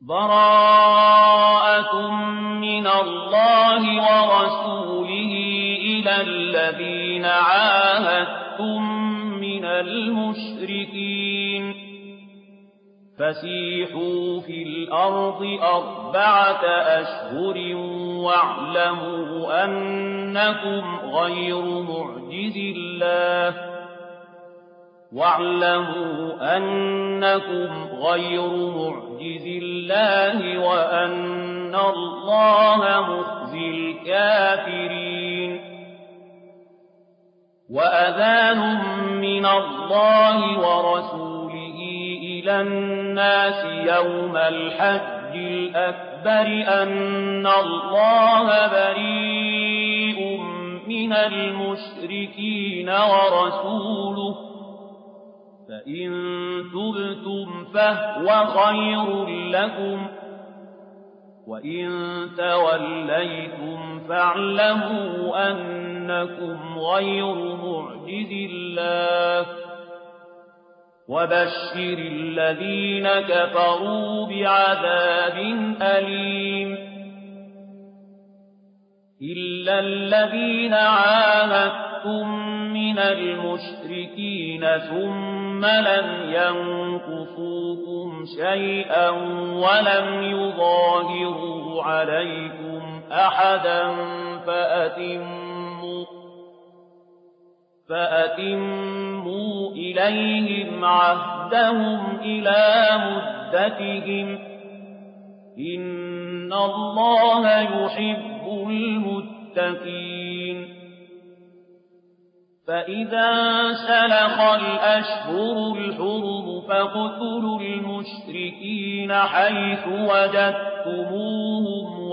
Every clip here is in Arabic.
براءة من الله ورسوله إلى الذين عاهدتم من المشركين فسيحوا في الأرض 4 أشهر واعلموا أنكم غير معجز الله وأن الله مخزي الكافرين وأذان من الله ورسوله إلى الناس يوم الحج الأكبر أن الله بريء من المشركين ورسوله فإن تبتم فهو خير لكم وإن توليتم فاعلموا أنكم غير معجز الله وبشر الذين كفروا بعذاب أليم إلا الذين عاهدتم من المشركين ثم لم ينقصوكم شيئا ولم يظاهروا عليكم أحدا فأتموا إليهم عهدهم إلى مدتهم إن الله يحب المتقين فإذا سلخ الأشهر الحرم فاقتلوا المشركين حيث وجدتموهم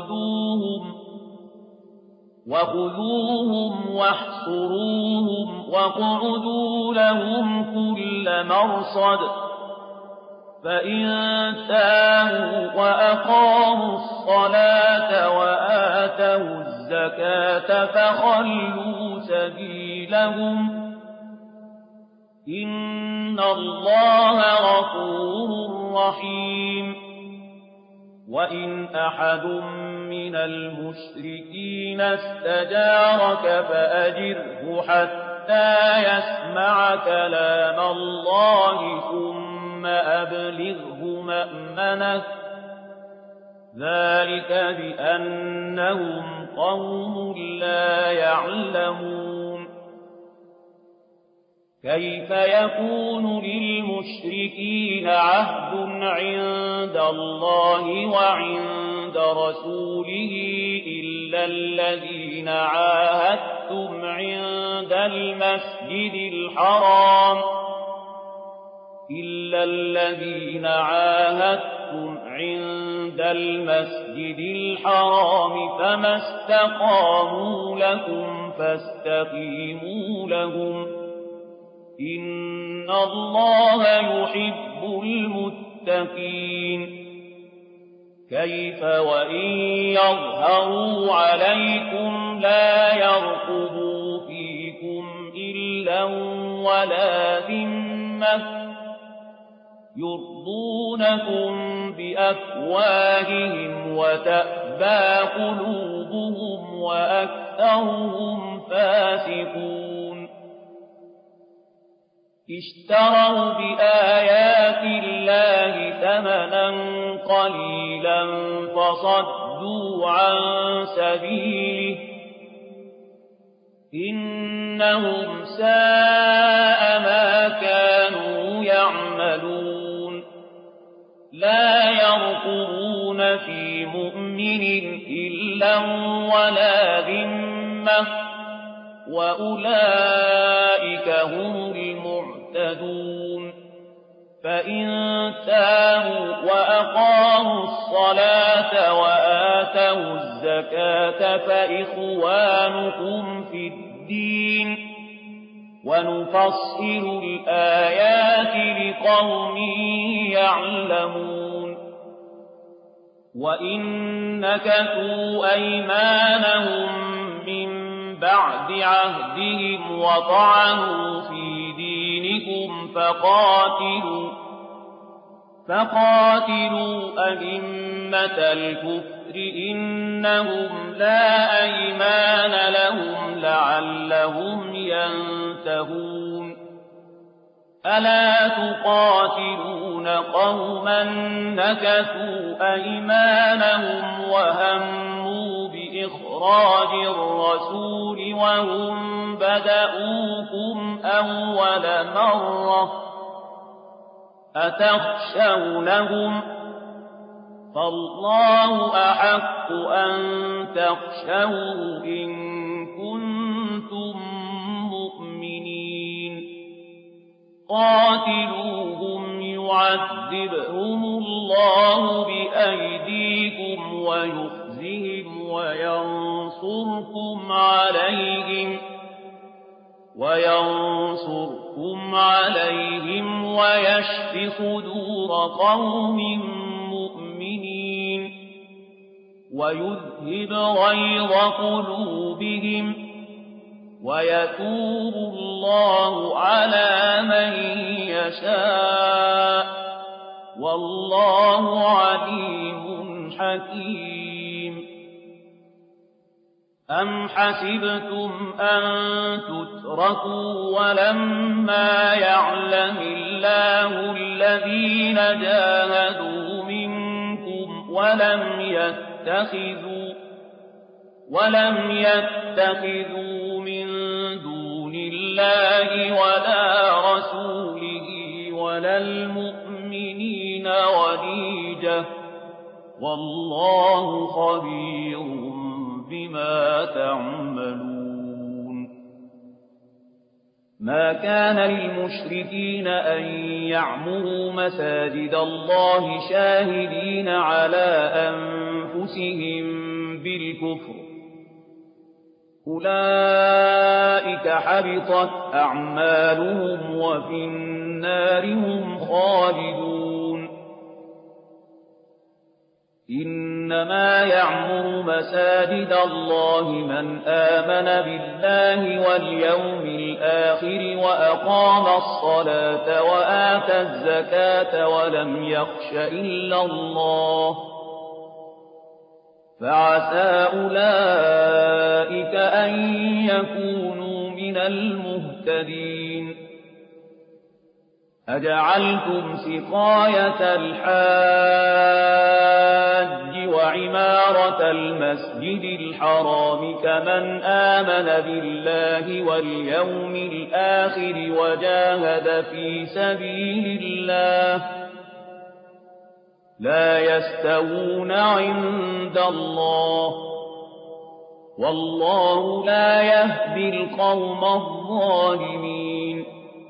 وخذوهم واحصروهم واقعدوا لهم كل مرصد فإن تابوا وأقاموا الصلاة وآتوا الزكاة فخلوا سبيلهم إن الله غفور رحيم وإن أحد من المشركين استجارك فأجره حتى يسمع كلام الله ثم أبلغه مأمنه ذلك بأنهم قوم لا يعلمون كيف يكون للمشركين عهد عند الله وعند رسوله إلا الذين عاهدتم عند المسجد الحرام فما استقاموا لكم فاستقيموا لهم إن الله يحب المتقين كيف وإن يظهروا عليكم لا يرقبوا فيكم إلا ولا ذمة يرضونكم بأفواههم وتأبى قلوبهم وأكثرهم فاسقون اشتروا بآيات الله ثمنا قليلا فصدوا عن سبيله إنهم ساء ما كانوا يعملون لا يرقبون في مؤمن إلا ولا ذمة وأولئك هم المعتدون فإن تابوا وأقاموا الصلاة وآتوا الزكاة فإخوانكم في الدين ونفصل الآيات لقوم يعلمون وإن نكثوا أيمانهم من بعد عهدهم وطعنوا في دينكم فقاتلوا أئمة الكفر إنهم لا أيمان لهم لعلهم ينتهون ألا تقاتلون قوما نكثوا أيمانهم وهموا بإخراج الرسول وهم بدؤوكم أول مرة أتخشونهم فالله أحق أن تخشوه إن كنتم مؤمنين قاتلوهم يعذبهم الله بأيديكم ويخزهم وينصركم عليهم ويشف صدور قوم مؤمنين ويذهب غيظ قلوبهم ويتوب الله على من يشاء والله عليم حكيم أم حسبتم أن تتركوا ولما يعلم الله الذين جاهدوا منكم ولم يتخذوا من دون الله ولا رسوله ولا المؤمنين وليجة والله خبير بما تعملون ما كان للمشركين أن يعمروا مساجد الله شاهدين على أنفسهم بالكفر أولئك حبطت أعمالهم وفي النار هم خالدون إنما يعمر مساجد الله من آمن بالله واليوم الآخر وأقام الصلاة وآتى الزكاة ولم يخش إلا الله فعسى أولئك أن يكونوا من المهتدين أجعلتم سقاية الحاج وعمارة المسجد الحرام كمن آمن بالله واليوم الآخر وجاهد في سبيل الله لا يستوون عند الله والله لا يهدي القوم الظالمين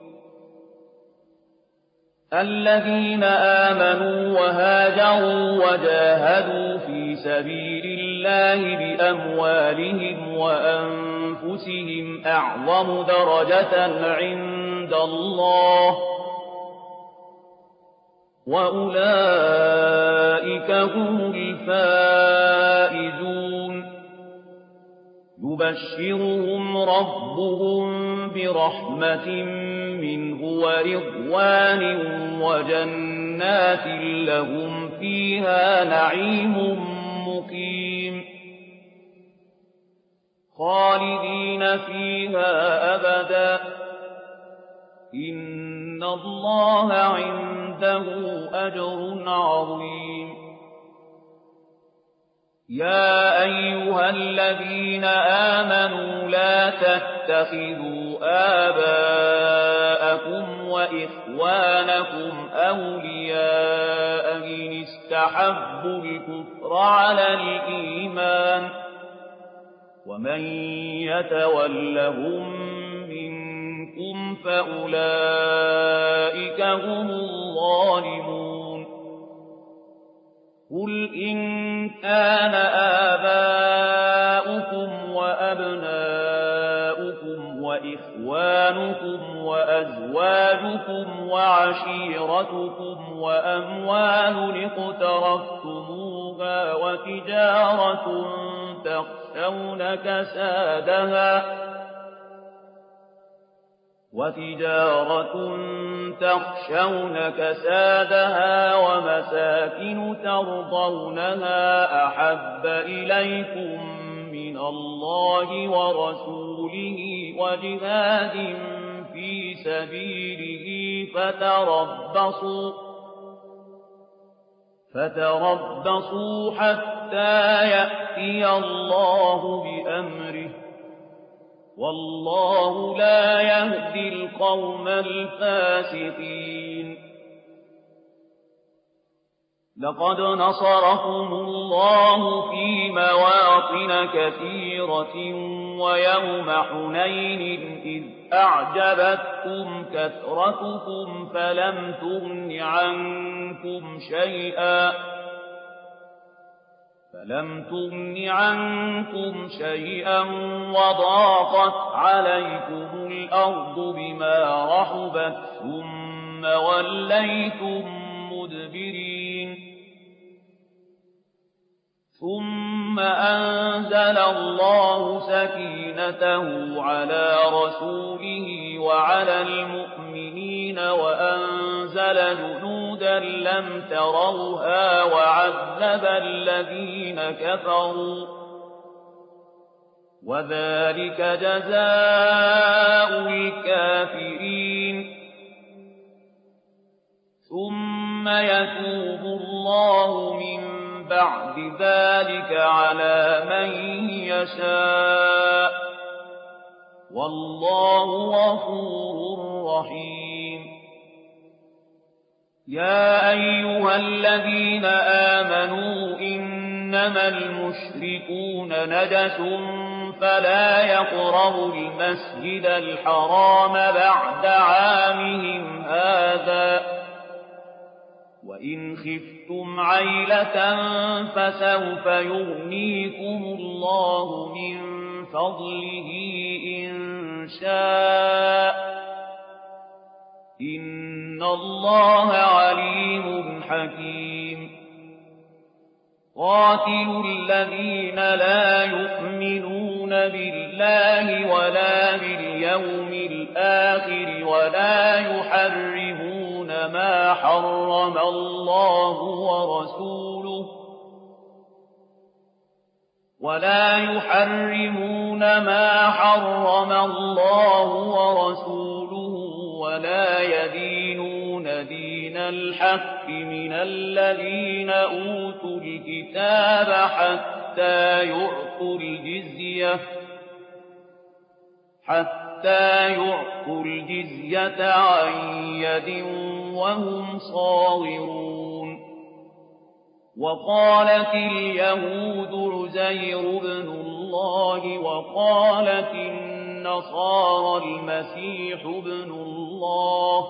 الذين آمنوا وهاجروا وجاهدوا في سبيل الله بأموالهم وأنفسهم أعظم درجة عند الله وأولئك هم الفائزون يبشرهم ربهم برحمة منه ورضوان وجنات لهم فيها نعيم مقيم خالدين فيها أبدا إن الله عنده أجر عظيم يا أيها الذين آمنوا لا تتخذوا آباءكم وإخوانكم أولياء إن استحبوا الكفر على الإيمان ومن يتولهم منكم فأولئك هم الظالمون قل إن كان آباؤكم وأبناؤكم وإخوانكم وأزواجكم وعشيرتكم وأموال اقترفتموها وتجارة تخشون كسادها وتجارة تخشون كسادها ومساكن ترضونها أحب إليكم من الله ورسوله وجهاد في سبيله فتربصوا حتى يأتي الله بأمره والله لا يهدي القوم الفاسقين. لقد نصركم الله في مواطن كثيرة ويوم حنين إذ أعجبتكم كثرتكم فلم تغن عنكم شيئا وضاقت عليكم الأرض بما رحبت ثم وليتم مدبرين. ثم أنزل الله سكينته على رسوله وعلى المؤمنين وأنزل جنودا لم تروها وعذب الذين كفروا وذلك جزاء الكافرين. ثم يتوب الله من بعد ذلك على من يشاء والله غفور رحيم. يا أيها الذين آمنوا إنما المشركون نجس فلا يقربوا المسجد الحرام بعد عامهم هذا وإن خفتم عيلة فسوف يغنيكم الله من فضله إن شاء إن الله عليم حكيم. قاتلوا الذين لا يؤمنون بالله ولا باليوم الآخر ولا يحرمون ما حرم الله ورسوله ولا يدينون دين الحق من الذين أوتوا الكتاب حتى يعطوا الجزية عن يد وهم صاغرون. وقالت اليهود عزير بن الله وقالت النصارى المسيح ابن الله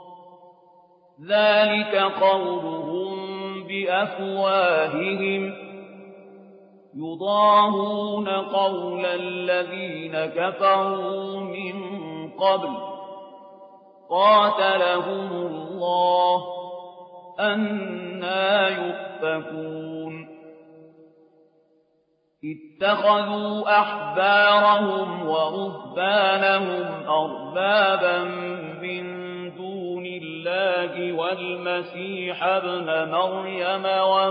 ذلك قولهم بأفواههم يضاهون قول الذين كفروا من قبل قاتلهم الله أنى يؤفكون. اتخذوا أحبارهم ورهبانهم أربابا من دون الله والمسيح ابن مريم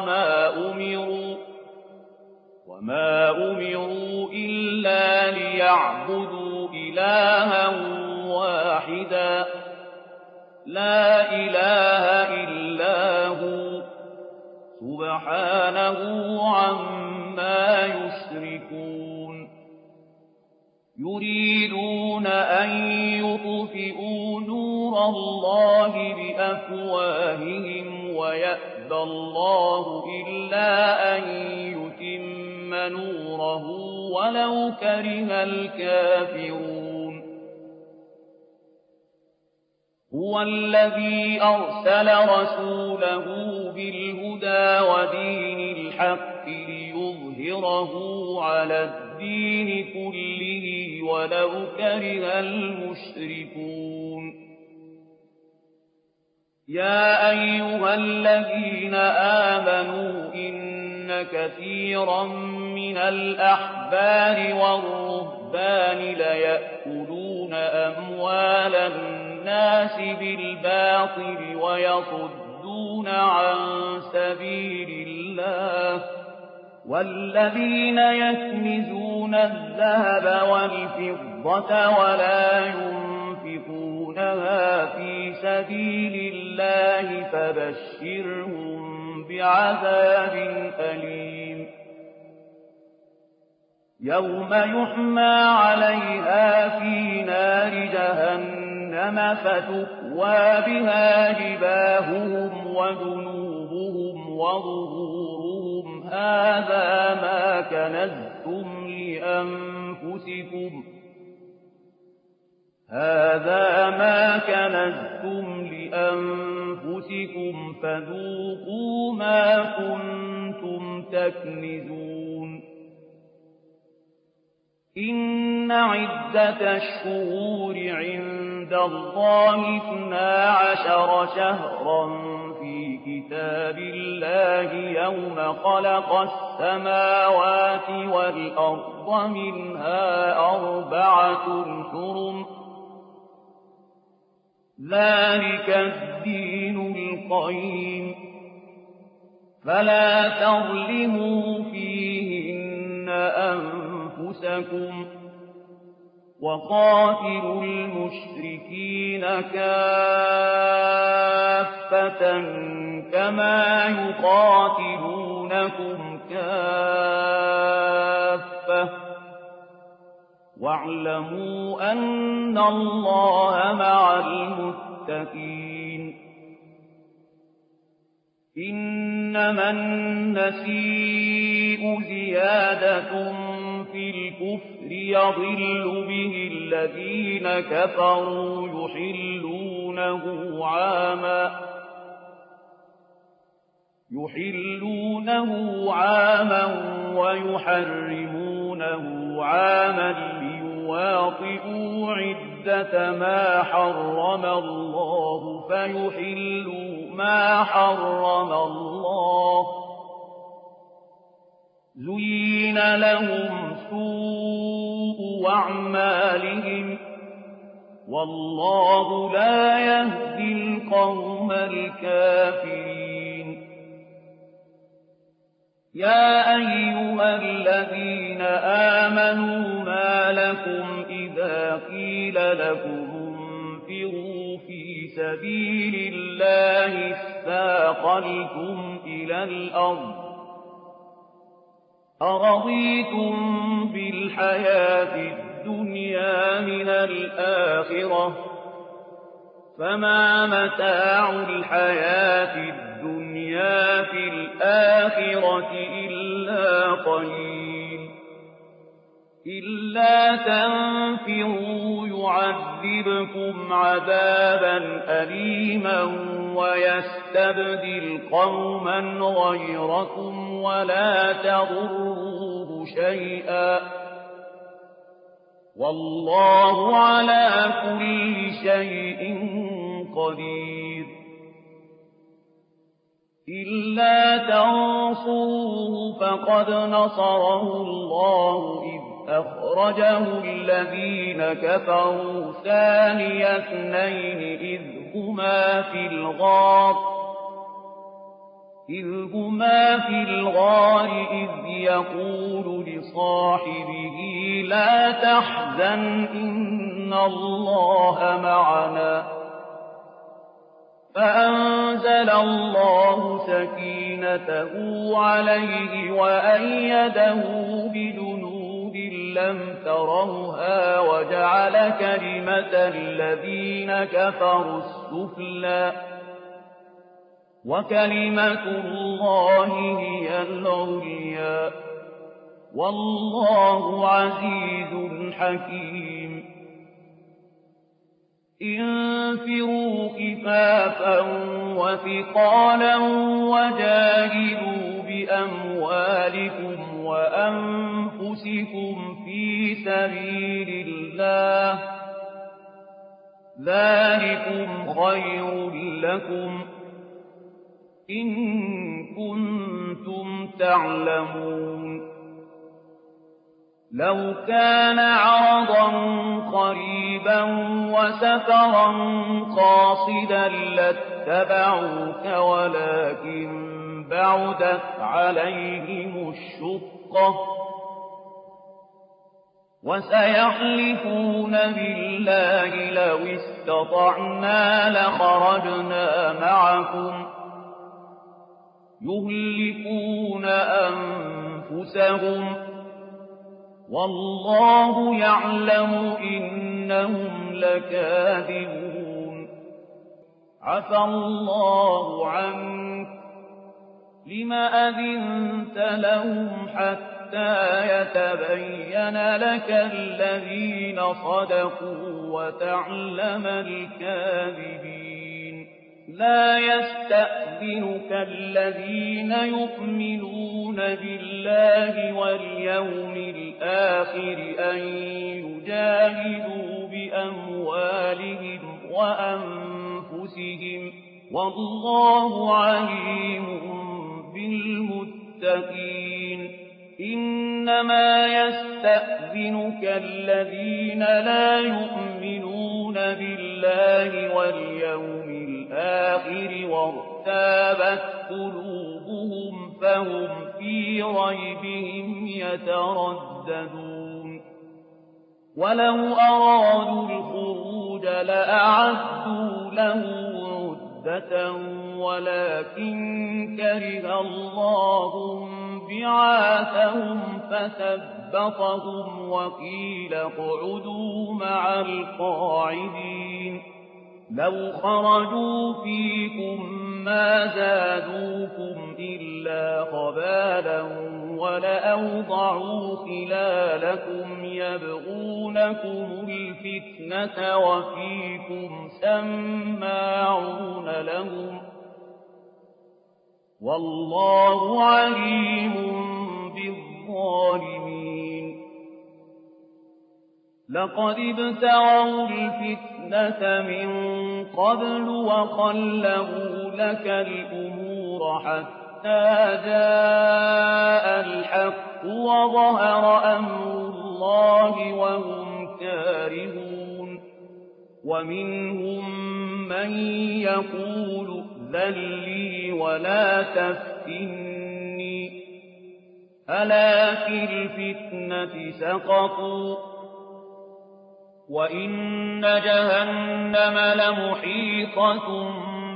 وما أمروا إلا ليعبدوا إلها واحدا لا إله إلا هو سبحانه عما يشركون. يريدون أن يطفئوا نور الله بأفواههم ويأبى الله إلا أن يتم نوره ولو كره الكافرون. هو الذي أرسل رسوله بالهدى ودين الحق ليظهره على الدين كله ولو كره المشركون. يا أيها الذين آمنوا إن كثيرا من الأحبار والرهبان ليأكلون يأكلون أموال الناس بالباطل ويصدون عن سبيل الله والذين يكنزون الذهب والفضة ولا ينفقونها في سبيل الله فبشرهم بعذاب أليم يوم يحمى عليها في نار جهنم فتكوى بها جباههم وجنوبهم وظهورهم هذا ما كنزتم لأنفسكم فذوقوا ما كنتم تكنزون إن عدة الشهور عند الله 12 شهرا في كتاب الله يوم خلق السماوات والأرض منها 4 حرم ذلك الدين القيم فلا تظلموا فيهن أنفسكم وقاتلوا المشركين كافة كما يقاتلونكم كافة واعلموا أن الله مع المتقين إنما النسيء زيادة في الكفر يضل به الذين كفروا يحلونه عاما ويحرمونه عاما ليواطئوا عدة ما حرم الله فيحلوا ما حرم الله زين لهم سوء أعمالهم والله لا يهدي القوم الكافرين يا أيها الذين آمنوا ما لكم إذا قيل لكم انفروا في سبيل الله اثاقلتم إلى الأرض أرضيتم بالحياة الدنيا من الآخرة فما متاع الحياة الدنيا في الآخرة إلا قليل إلا تنفروا يعذبكم عذابا أليما ويستبدل قوما غيركم ولا تضروه شيئا والله على كل شيء قدير إلا تنصروه فقد نصره الله إذ أخرجه الذين كفروا ثاني اثنين إذ هما في الغار إذ يقول لصاحبه لا تحزن إن الله معنا فأنزل الله سكينته عليه وأيده بجنود لم تروها وجعل كلمة الذين كفروا السفلى وكلمة الله هي العليا والله عزيز حكيم انفروا خفافا وثقالا وجاهدوا بأموالكم وأنفسكم في سبيل الله ذلكم خير لكم إن كنتم تعلمون لو كان عرضا قريبا وسفرا قاصدا لاتبعوك ولكن بعدت عليهم الشقة وسيحلفون بالله لو استطعنا لخرجنا معكم يهلكون أنفسهم والله يعلم إنهم لكاذبون عفى الله عنك لم أذنت لهم حتى يتبين لك الذين صدقوا وتعلم الكاذبين لا يستأذنك الذين يؤمنون بالله واليوم الآخر أن يجاهدوا بأموالهم وأنفسهم والله عليم بالمتقين إنما يستأذنك الذين لا يؤمنون بالله واليوم الآخر وارتابت قلوبهم فهم في ريبهم يترددون ولو أرادوا الخروج لأعدوا له عدة ولكن كره الله بعاثهم فثبطهم وقيل اقعدوا مع القاعدين لو خرجوا فيكم ما زادوكم إلا خبالا ولأوضعوا خلالكم يبغونكم الفتنة وفيكم سماعون لهم والله عليم بالظالمين لقد ابتغوا الفتنة من قبل وقلبوا لك الأمور حتى جاء الحق وظهر أمر الله وهم كارهون ومنهم من يقول ائذن لي ولا تفتني ألا في الفتنة سقطوا وإن جهنم لمحيطة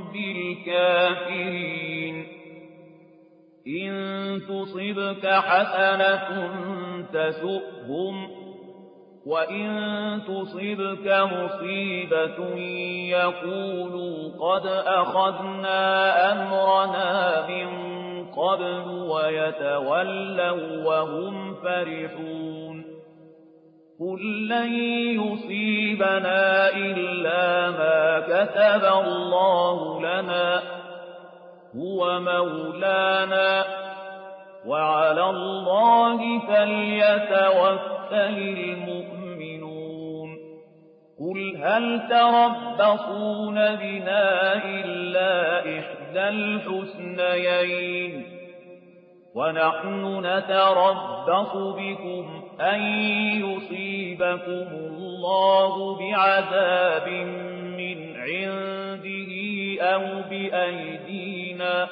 بالكافرين إن تصبك حسنة تسؤهم وإن تصبك مصيبة يقولوا قد أخذنا أمرنا من قبل ويتولوا وهم فرحون قل لن يصيبنا إلا ما كتب الله لنا هو مولانا وعلى الله فليتوكل المؤمنون قل هل تربصون بنا إلا إحدى الحسنيين ونحن نتربص بكم أن يصيبكم الله بعذاب من عنده أو بأيدينا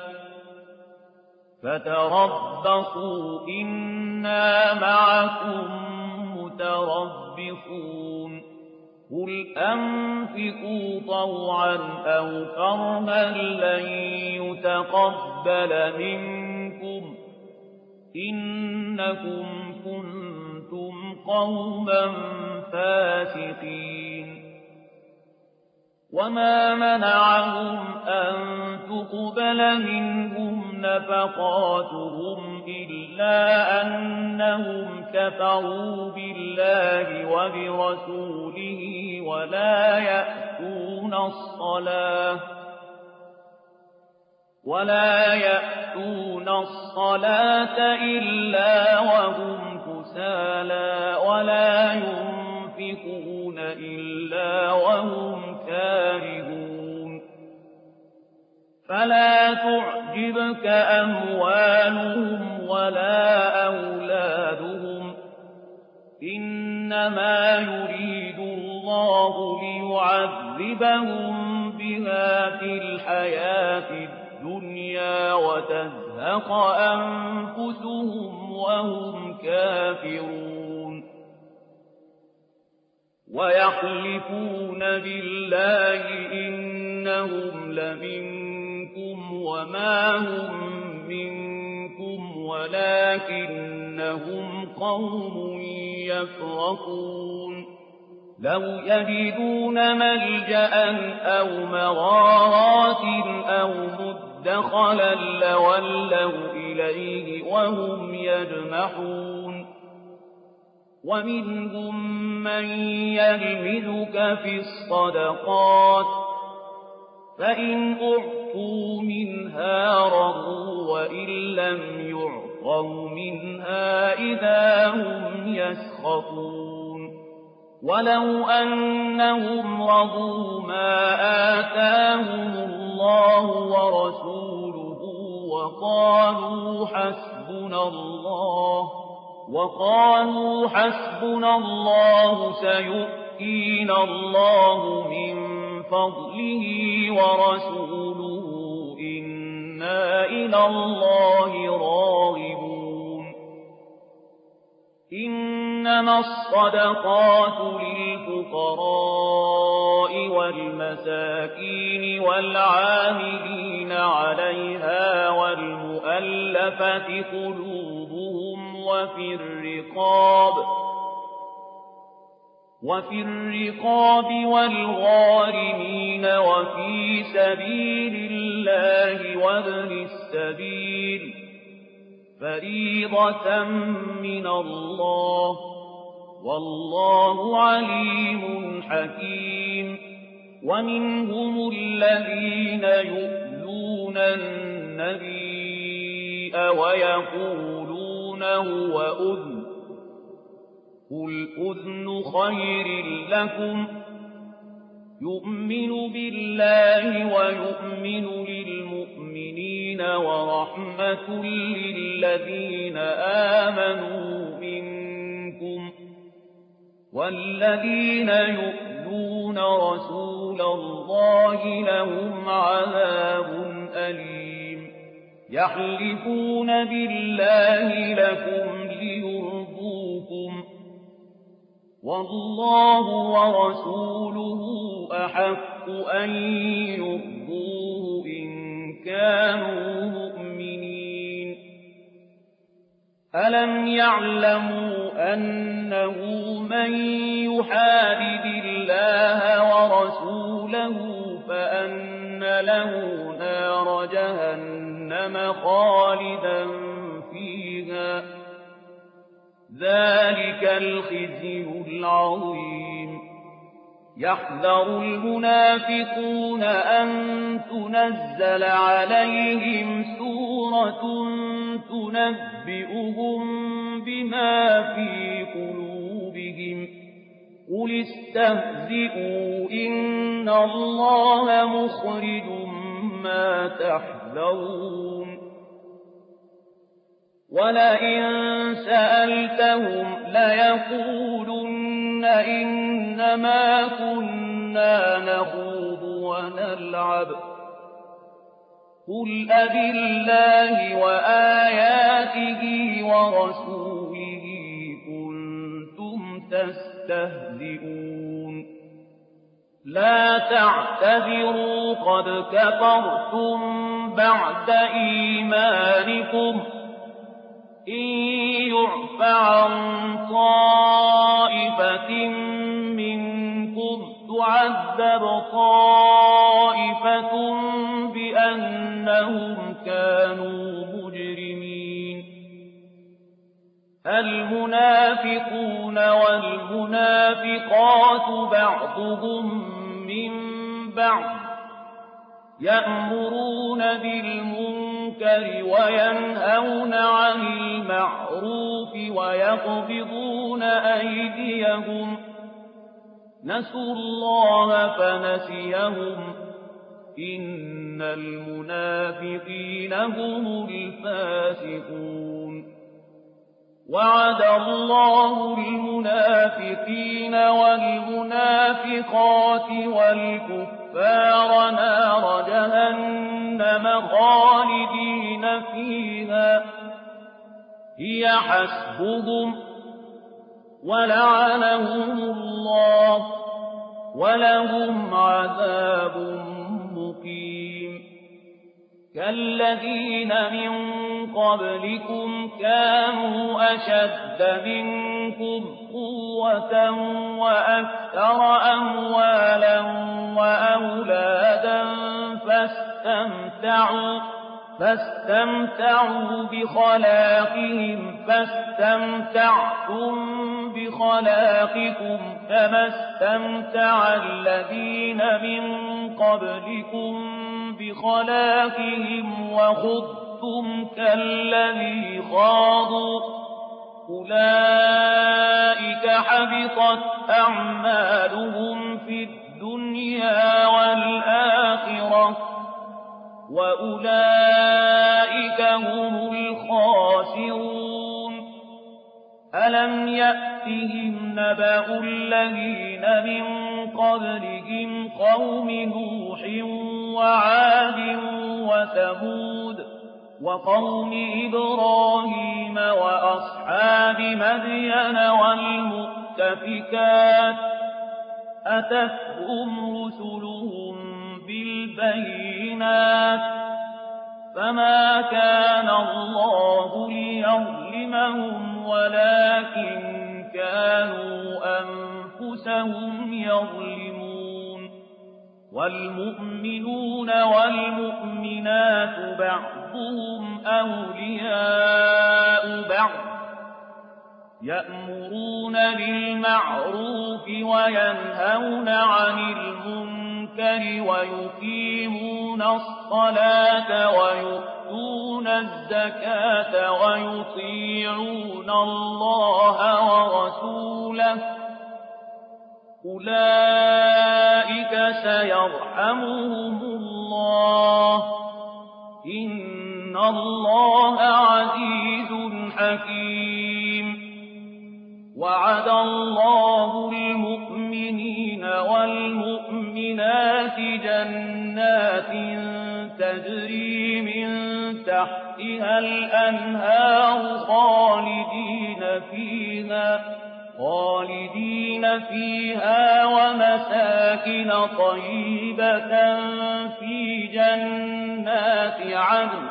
فتربصوا إنا معكم متربصون قل أنفقوا طوعا أو كرها لن يتقبل منكم إنكم كنتم قوما فاسقين وما منعهم أن تقبل منهم نفقاتهم إلا أنهم كفروا بالله وبرسوله ولا يأتون الصلاة إلا وهم كسالى ولا ينفقون إلا وهم كارهون فلا تعجبك أموالهم ولا أولادهم إنما يريد الله ليعذبهم بها في الحياة الدنيا وتزهق أنفسهم وهم كافرون ويحلفون بالله إنهم لمنكم وما هم منكم ولكنهم قوم يفرقون لو يجدون ملجأ أو مغارات أو مدخلا لولوا إليه وهم يجمحون ومنهم من يلمزك في الصدقات فإن أعطوا منها رضوا وإن لم يعطوا منها إذا هم يسخطون ولو أنهم رضوا ما آتاهم الله ورسوله وقالوا حسبنا الله سيؤتينا الله من فضله ورسوله إنا إلى الله راغبون إنما الصدقات للفقراء والمساكين والعاملين عليها والمؤلفة قلوبهم وفي الرقاب والغارمين وفي سبيل الله وابن السبيل فريضة من الله والله عليم حكيم ومنهم الذين يؤذون النبي ويقولون هو أذن قل أذن خير لكم يؤمن بالله ويؤمن للمؤمنين ورحمة للذين آمنوا منكم والذين يؤذون رسول الله لهم عذاب أليم يحلفون بالله لكم ليرضوكم والله ورسوله أحق أن يرضوه إن كانوا مؤمنين ألم يعلموا أنه من يحادد الله ورسوله فأن له نار جهنم خالدا فيها ذلك الخزي العظيم يحذر المنافقون أن تنزل عليهم سورة تنبئهم بما في قلوبهم قل استهزئوا إن الله مخرج ما تحذرون ولئن سألتهم ليقولن إنما كنا نخوض ونلعب قل أبالله وآياته ورسوله كنتم تستهزئون لا تعتذروا قد كفرتم بعد إيمانكم إن يعف عن طائفة منكم تعذب طائفة بأنهم كانوا مجرمين المنافقون والمنافقات بعضهم من بعض يأمرون بالمنكر وينهون عن المعروف ويقبضون أيديهم نسوا الله فنسيهم إن المنافقين هم الفاسقون وعد الله المنافقين والمنافقات والكفار نار جهنم خالدين فيها هي حسبهم ولعنهم الله ولهم عذاب مقيم كالذين من قبلكم كانوا أشد منكم قوة وأكثر أموالا وأولادا فاستمتعوا بخلاقهم فاستمتعتم بخلاقكم كما استمتع الذين من قبلكم بخلاقهم وخضتم كالذي خاضوا أولئك حبطت أعمالهم في الدنيا والآخرة وأولئك هم الخاسرون ألم يأتهم نبأ الذين من قبلهم قوم نوح وعاد وثمود وقوم إبراهيم وأصحاب مدين والمؤتفكات أتتهم رسلهم بالبينات فما كان الله ليظلمهم ولكن كانوا أنفسهم يظلمون والمؤمنون والمؤمنات بعضهم أولياء بعض يأمرون بالمعروف وينهون عن المنكر ويقيمون الصلاة ويؤتون الزكاة ويطيعون الله ورسوله أولئك سيرحمهم الله إن الله عزيز حكيم وعد الله المؤمنين والمؤمنات جنات تجري من تحتها الأنهار خالدين فيها ومساكن طيبة في جنات عدن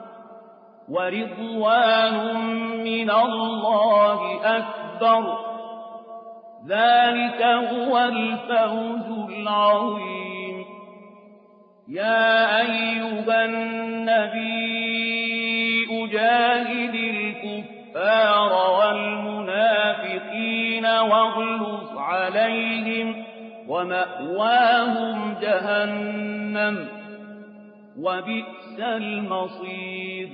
ورضوان من الله أكبر ذلك هو الفوز العظيم يا أيها النبي جاهد الكفار والمنافقين واغلظ عليهم ومأواهم جهنم وبئس المصير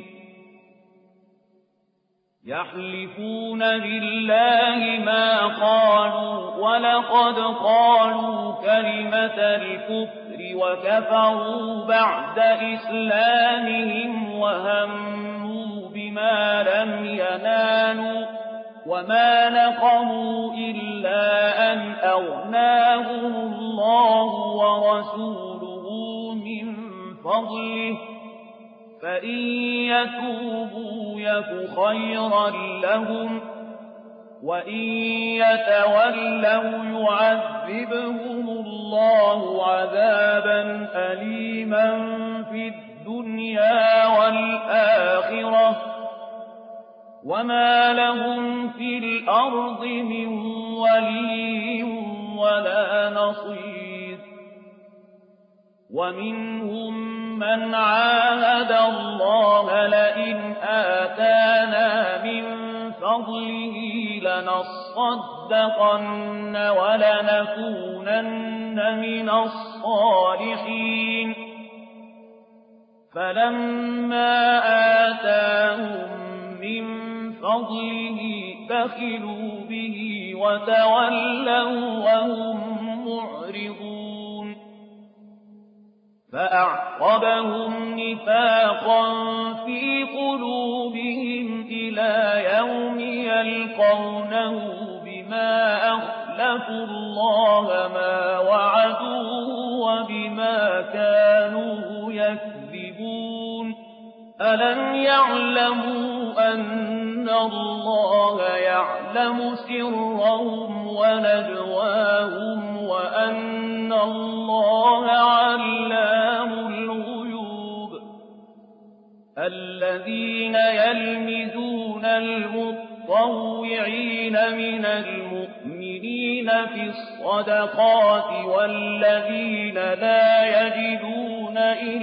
يحلفون بالله ما قالوا ولقد قالوا كلمة الكفر وكفروا بعد إسلامهم وهموا بما لم ينالوا وما نقموا إلا أن أغناهم الله ورسوله من فضله فإن يتوبوا يك خيرا لهم وإن يتولوا يعذبهم الله عذابا أليما في الدنيا والآخرة وما لهم في الأرض من ولي ولا نصير ومنهم من عاهد الله لئن آتانا من فضله لنصدقن ولنكونن من الصالحين فلما آتاهم من فضله بخلوا به وتولوا وهم معرضون فأعقبهم نفاقا في قلوبهم إلى يوم سيجزونه بما أخلفوا الله ما وعدوه وبما كانوا يكذبون ألم يعلموا أن الله يعلم سرهم ونجواهم وأن الله علام الغيوب الذين يلمزون المطوعين من المؤمنين في الصدقات والذين لا يجدون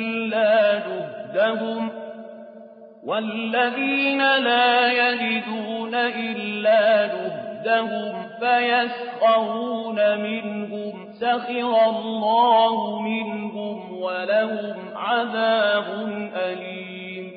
إلا جهدهم فيسخرون منهم سخر الله منهم ولهم عذاب أليم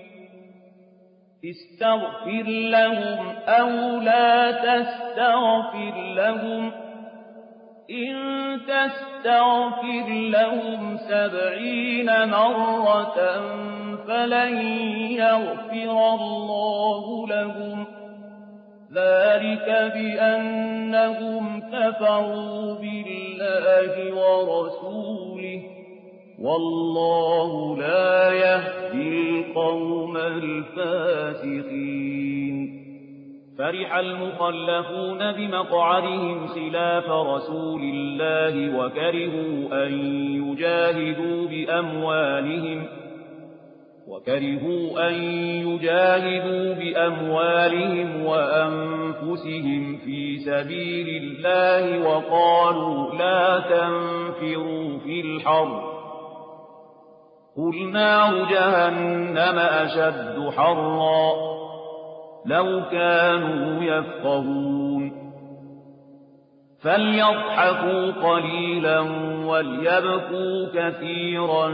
استغفر لهم أو لا تستغفر لهم إن تستغفر لهم 70 مرة فلن يغفر الله لهم ذلك بأنهم كفروا بالله ورسوله والله لا يهدي القوم الفاسقين فرح المخلفون بمقعدهم خلاف رسول الله وكرهوا أن يجاهدوا بأموالهم وأنفسهم في سبيل الله وقالوا لا تنفروا في الحر قل نار جهنم أشد حرا لو كانوا يفقهون فليضحكوا قليلا وليبكوا كثيرا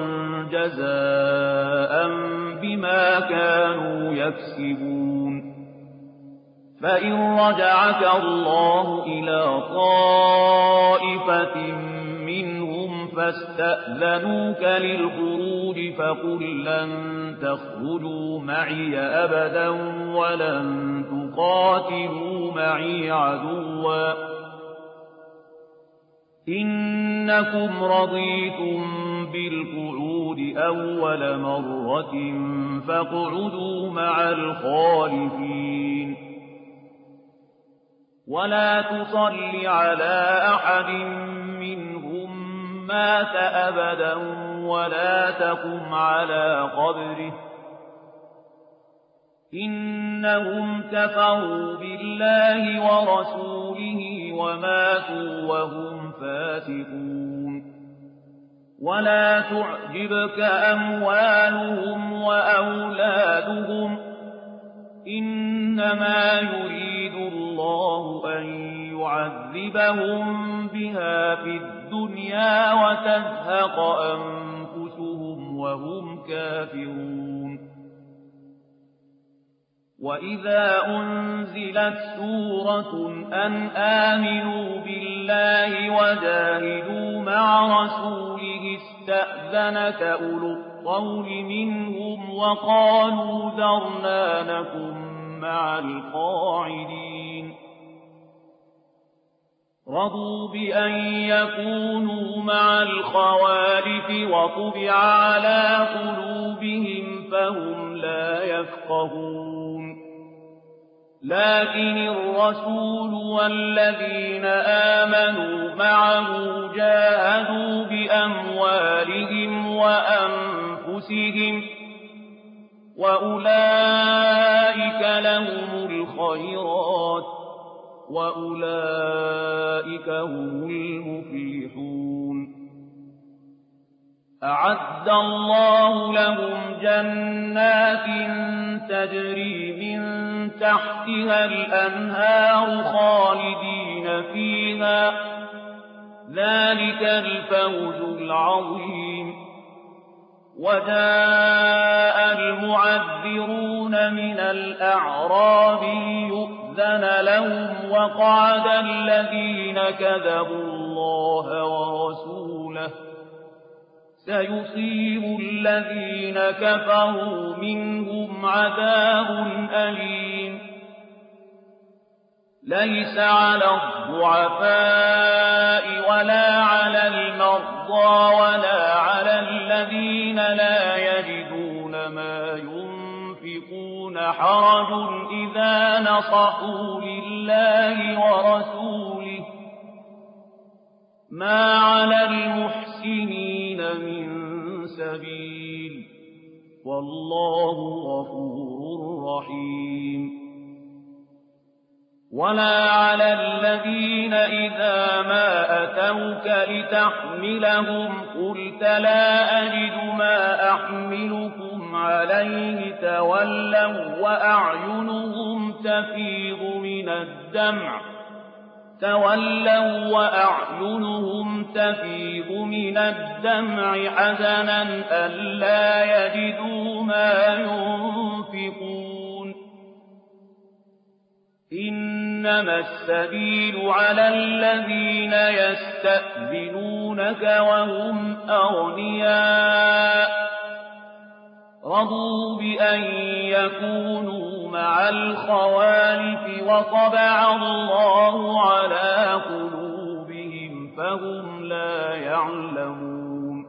جزاء بما كانوا يكسبون فإن رجعك الله إلى طائفة منهم فاستأذنوك للخروج فقل لن تخرجوا معي أبدا ولن تقاتلوا معي عدوا إنكم رضيتم بالقعود أول مرة فاقعدوا مع الخالفين ولا تصل على أحد منهم مات أبدا ولا تقم على قبره إنهم كفروا بالله ورسوله وماتوا وهم فاسقون ولا تعجبك أموالهم وأولادهم إنما يريد الله أن يعذبهم بها في الدنيا وتزهق أنفسهم وهم كافرون وإذا أنزلت سورة أن آمنوا بالله وجاهدوا مع رسوله استأذنك أولو الطول منهم وقالوا ذرنا نكن مع القاعدين رضوا بأن يكونوا مع الخوالف وطبع على قلوبهم فهم لا يفقهون لكن الرسول والذين آمنوا معه جاهدوا بأموالهم وأنفسهم وأولئك لهم الخيرات وأولئك هم المفلحون أعد الله لهم جنات تجري من تحتها الأنهار خالدين فيها ذلك الفوز العظيم وجاء المعذرون من الأعراب يؤذن لهم وقعد الذين كذبوا الله ورسوله سيصيب الذين كفروا منهم عذاب أليم ليس على الضعفاء ولا على المرضى ولا على الذين لا يجدون ما ينفقون حرج إذا نصحوا لله ورسوله ما على المحسنين من سبيل والله غفور رحيم ولا على الذين إذا ما أتوك لتحملهم قلت لا أجد ما أحملكم عليه تولوا وأعينهم تفيض من الدمع حزنا ألا يجدوا ما ينفقون إنما السبيل على الذين يستأذنونك وهم أغنياء رضوا بأن يكونوا مع الخوالف وطبع الله على قلوبهم فهم لا يعلمون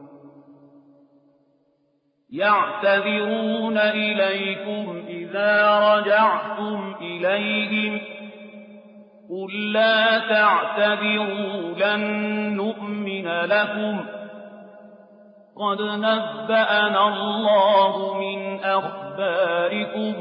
يعتذرون إليكم إذا رجعتم إليهم قل لا تعتذروا لن نؤمن لكم قد نبأنا الله من أخباركم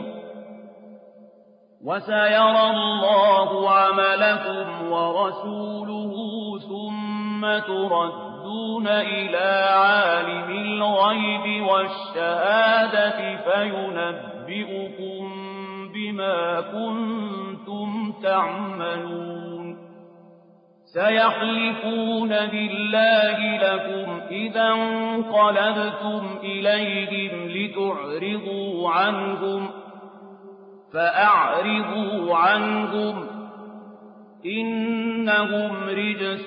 وسيرى الله عملكم ورسوله ثم تردون إلى عالم الغيب والشهادة فينبئكم بما كنتم تعملون سيحلفون بالله لكم إذا انقلبتم إليهم لتعرضوا عنهم فأعرضوا عنهم إنهم رجس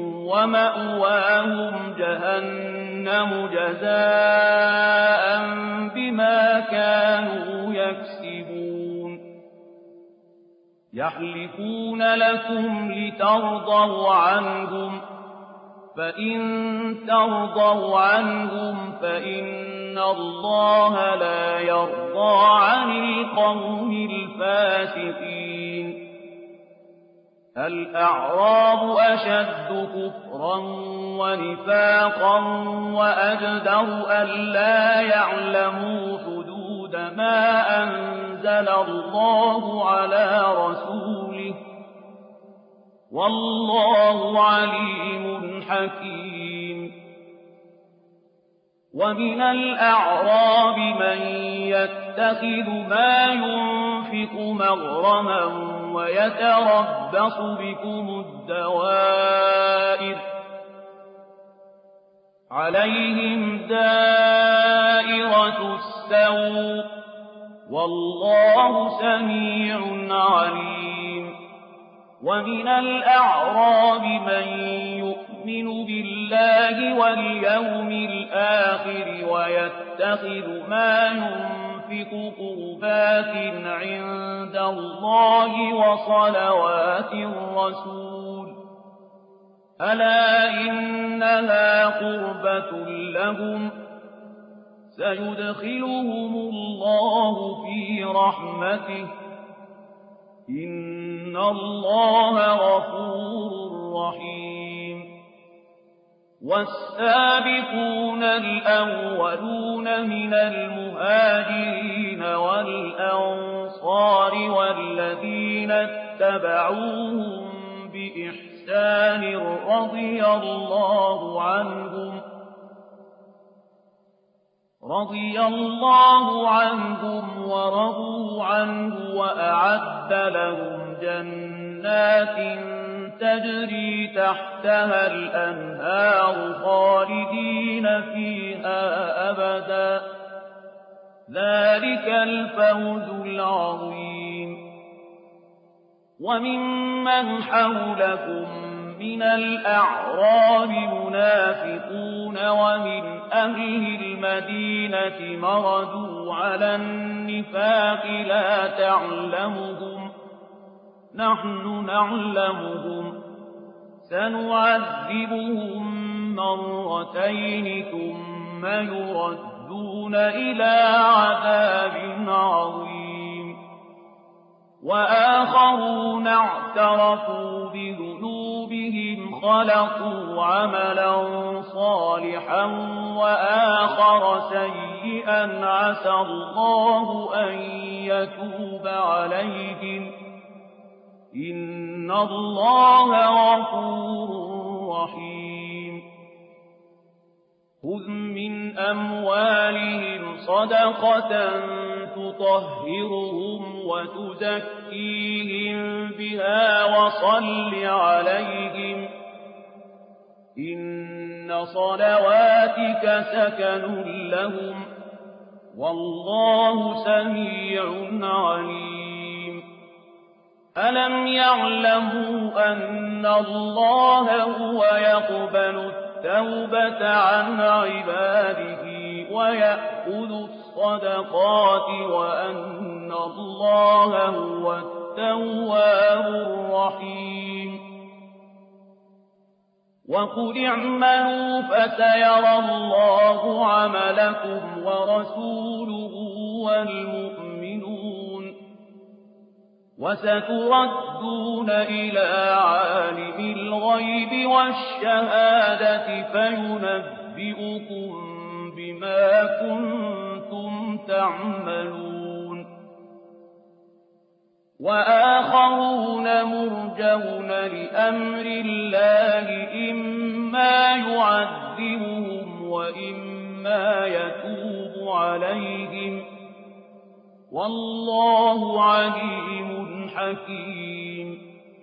ومأواهم جهنم جزاء بما كانوا يكسبون يحلفون لكم لترضوا عنهم فإن ترضوا عنهم فإن الله لا يرضى عن القوم الفاسقين الأعراب أشد كفرا ونفاقا وأجدر ألا يعلموا حدود ما أنزل الله على رسوله والله عليم حكيم ومن الأعراب من يتخذ ما ينفق مغرما ويتربص بكم الدوائر عليهم دائرة السوء والله سميع عليم ومن الأعراب من يؤمن بالله واليوم الآخر ويتخذ ما ينفق قربات عند الله وصلوات الرسول ألا إنها قربة لهم سيدخلهم الله في رحمته إن الله غفور رحيم والسابقون الأولون من المهاجرين والأنصار والذين اتبعوهم بإحسان رضي الله عنهم ورضوا عنه وأعد لهم جنات تجري تحتها الأنهار خالدين فيها أبدا ذلك الفوز العظيم وممن حولكم من الأعراب منافقون ومن أهل المدينة مردوا على النفاق لا تعلمهم نحن نعلمهم سنعذبهم مرتين ثم يردون إلى عذاب عظيم وآخرون اعترفوا بذنوبهم خلقوا عملا صالحا وآخر سيئا عسى الله أن يتوب عليهم إن الله غفور رحيم خذ من أموالهم صدقة تطهرهم وتزكيهم بها وصل عليهم إن صلواتك سكن لهم والله سميع عليم ألم يعلموا أن الله هو يقبل التوبة عن عباده ويأخذ الصدقات وأن الله هو التواب الرحيم وقل اعملوا فسيرى الله عملكم ورسوله والمؤمنون وستردون إلى عالم الغيب والشهادة فينبئكم بما كنتم تعملون وآخرون مرجون لأمر الله إما يعذبهم وإما يتوب عليهم والله عليم حكيم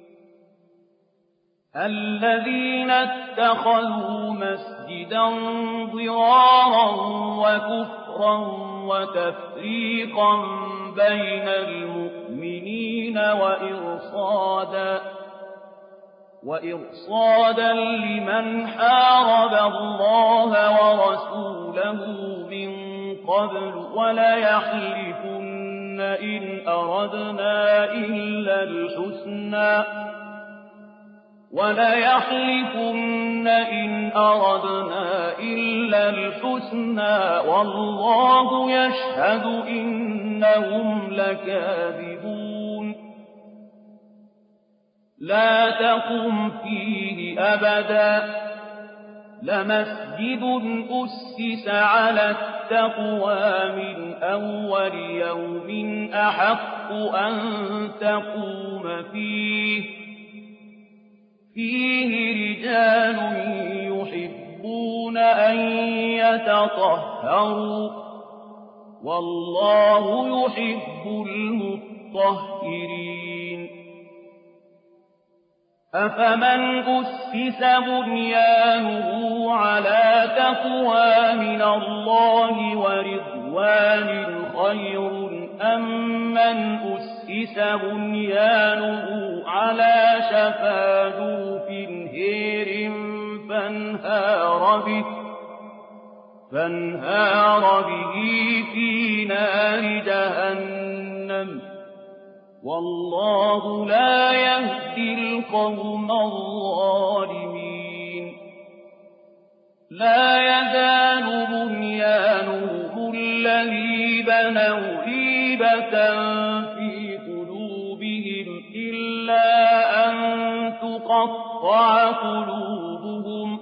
الذين اتخذوا مسجدا ضرارا وكفرا وتفريقا بين المؤمنين وإرصادا لمن حارب الله وليحلفن إن أردنا إلا الحسنى والله يشهد إنهم لكاذبون لا تقم فيه أبدا لمسجد أسس على التقوى من أول يوم أحق أن تقوم فيه رجال يحبون أن يتطهروا والله يحب المطهرين أفمن أسس بنيانه على تقوى من الله ورضوان خير أم من أسس بنيانه على شفا جرف هير فانهار به في نار جهنم والله لا يهدي القوم الظالمين لا يزال بنيانهم الذي بنوا ريبة في قلوبهم إلا أن تقطع قلوبهم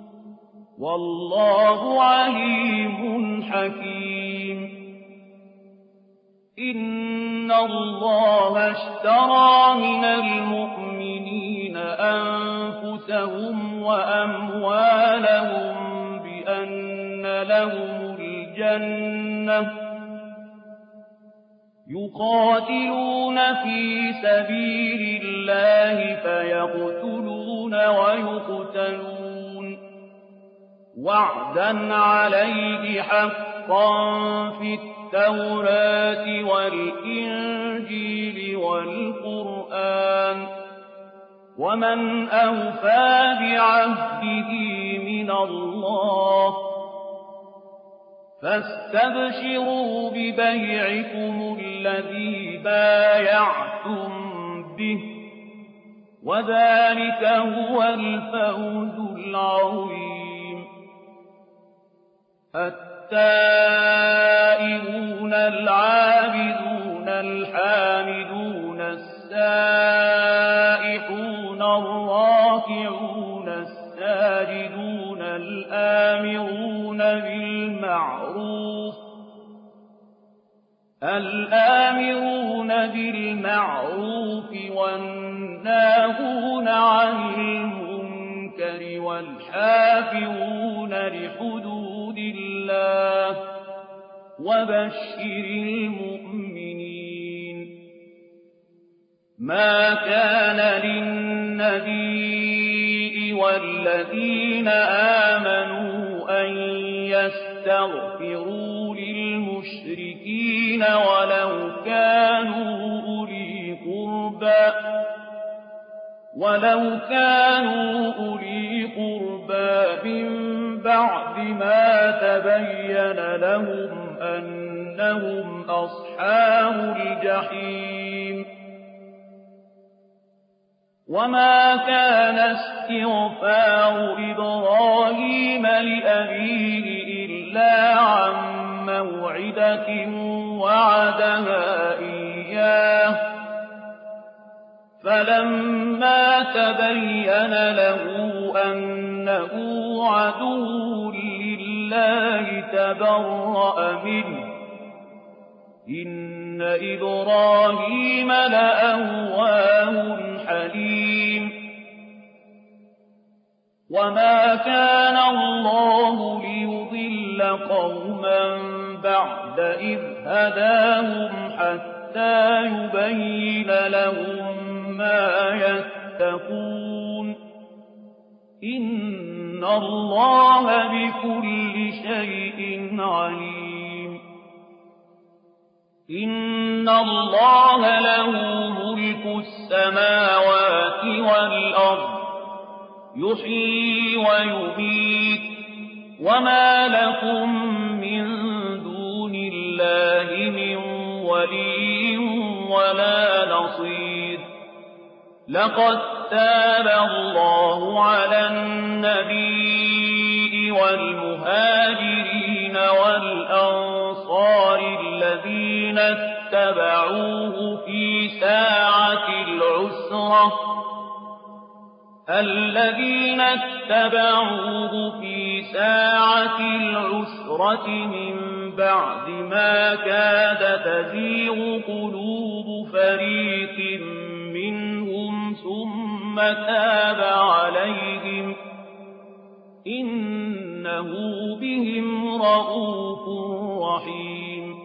والله عليم حكيم إن الله اشترى من المؤمنين أنفسهم وأموالهم بأن لهم الجنة يقاتلون في سبيل الله فيقتلون ويقتلون وعدا عليه حقا في التوراة والإنجيل والقرآن ومن أوفى بعهده من الله فاستبشروا ببيعكم الذي بايعتم به وذلك هو الفوز العظيم. التائبون العابدون الحامدون السائحون الراكعون الساجدون الآمرون بالمعروف والناهون عن المنكر والحافظون لحدود الله وبشر المؤمنين. ما كان للنبي والذين آمنوا أن يستغفروا للمشركين ولو كانوا أولي قربى من بعد ما تبين لهم أنهم أصحاب الجحيم. وما كان استغفار إبراهيم لأبيه إلا عن موعدة وعدها إياه، فلما تبين له أنه عدو لله تبرأ منه، إن إبراهيم لأواه حليم. وما كان الله ليضل قوما بعد إذ هداهم حتى يبين لهم ما يتقون، إن الله بكل شيء عليم. إن الله له ملك السماوات والأرض يحيي ويميت، وما لكم من دون الله من ولي ولا نصير. لقد تاب الله على النبي والمهاجرين والأنصار الذين اتبعوه في ساعة العسرة من بعد ما كاد تزيغ قلوب فريق منهم ثم تاب عليهم، إنه بهم رءوف رحيم.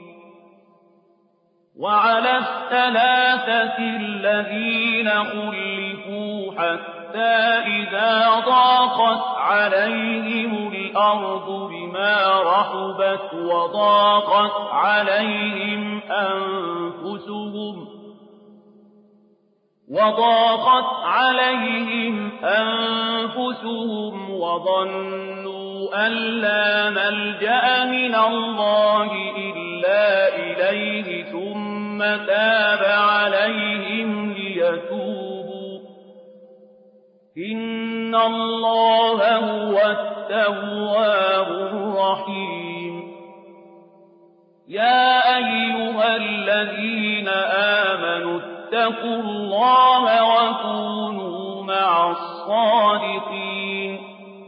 وعلى الثلاثة الذين خلفوا حتى إذا ضاقت عليهم الأرض بما رحبت وضاقت عليهم أنفسهم وظنوا أن لا ملجأ من الله إلا إليه ثم تاب عليهم ليتوبوا، إن الله هو التواب الرحيم. يا أيها الذين آمنوا اتقوا الله وكونوا مع الصادقين.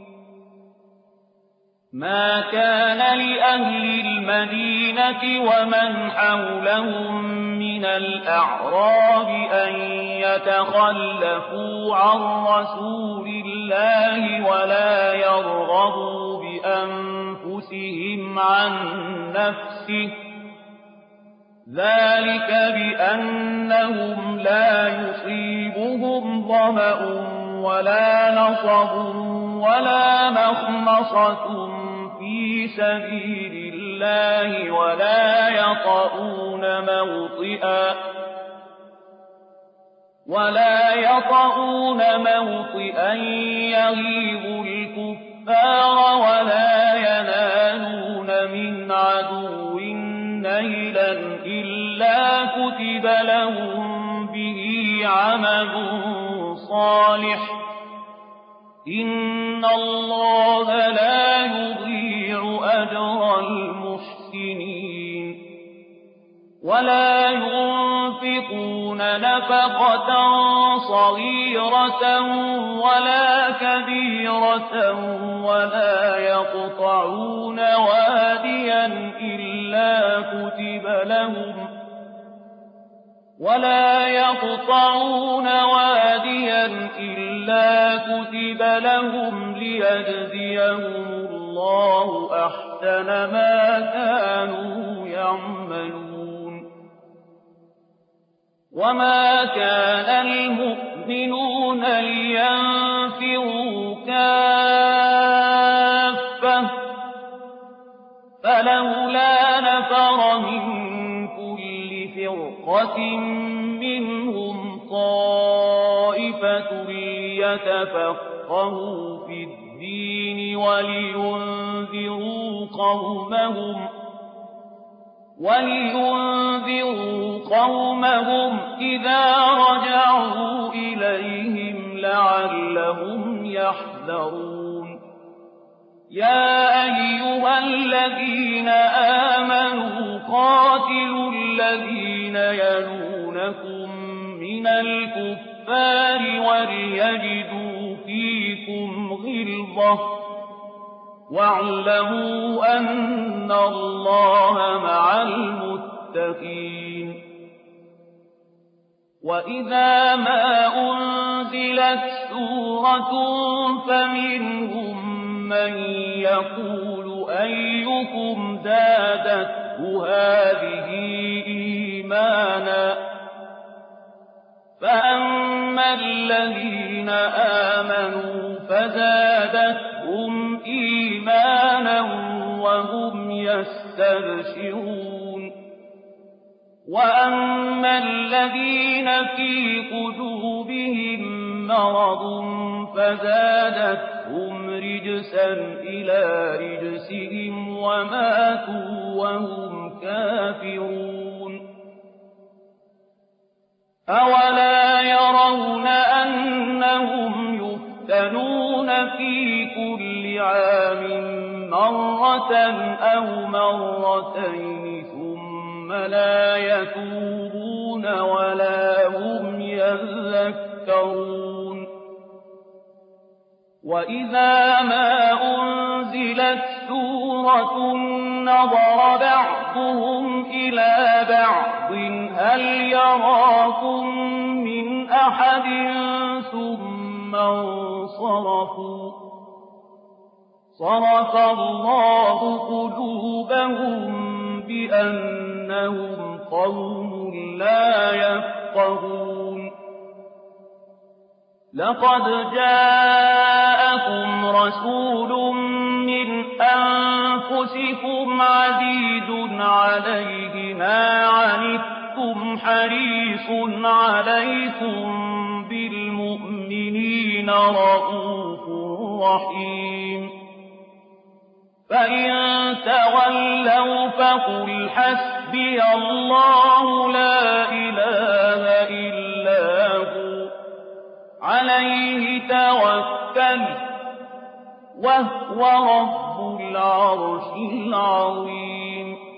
ما كان لأهل المدينة ومن حولهم من الأعراب أن يتخلفوا عن رسول الله ولا يرغبوا بأنفسهم عن نفسه، ذلك بأنهم لا يصيبهم ظمأ ولا نصب ولا مخمصة في سبيل الله ولا يطؤون موطئا يغيظ الكفار ولا ينالون من عدو نيلا إلا كتب لهم به عمل صالح إن الله لا يضيع أجر المحسنين ولا ينفقون نفقة صغيرة ولا كبيرة ولا يقطعون واديا إلا كتب لهم ليجزيهم الله أحسن ما كانوا يعملون وما كان المؤمنون لينفروا كافة فلولا نفر من كل فرقة منهم طائفة ليتفقهوا في الدين ولينذروا قومهم إذا رجعوا إليهم لعلهم يحذرون يا أيها الذين آمنوا قاتلوا الذين يلونكم من الكفار وليجدوا فيكم غلظة واعلموا أن الله مع المتقين وإذا ما أنزلت سورة فمنهم من يقول أيكم زادته هذه إيمانا فأما الذين آمنوا فزادتهم إيمانا وهم يستبشرون وأما الذين في قلوبهم مرض فزادتهم رجسا إلى رجسهم وماتوا وهم كافرون أولا يرون أنهم يفتنون في كل عام مرة أو مرتين ثم لا يتوبون ولا هم يذكرون وإذا ما أنزلت سورة نظر بعضهم إلى بعض هل يراكم من أحد ثم انصرفوا صرف الله قلوبهم بأنهم قوم لا يفقهون لقد جاءكم رسول من أنفسكم عزيز عليه ما عنتم حريص عليكم بالمؤمنين رءوف رحيم فإن تولوا فقل حسبي الله لا إله إلا هو عليه توكل وهو رب العرش العظيم